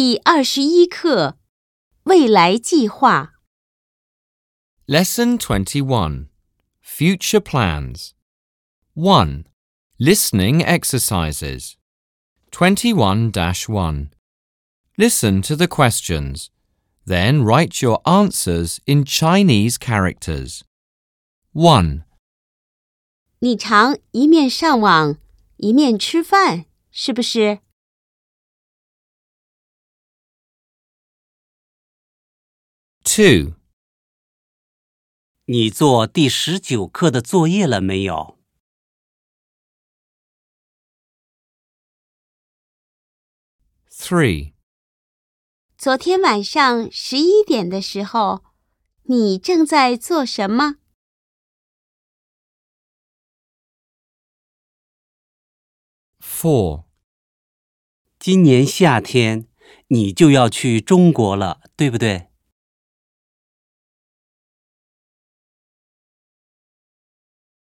第21课未来计划 Lesson 21 Future Plans 1. Listening Exercises 21-1 Listen to the questions. Then write your answers in Chinese characters. 1. 你常一面上网一面吃饭，是不是？ 2. 你做第19课的作业了没有？ 3. 昨天晚上11点的时候，你正在做什么？ 4. 今年夏天你就要去中国了，对不对？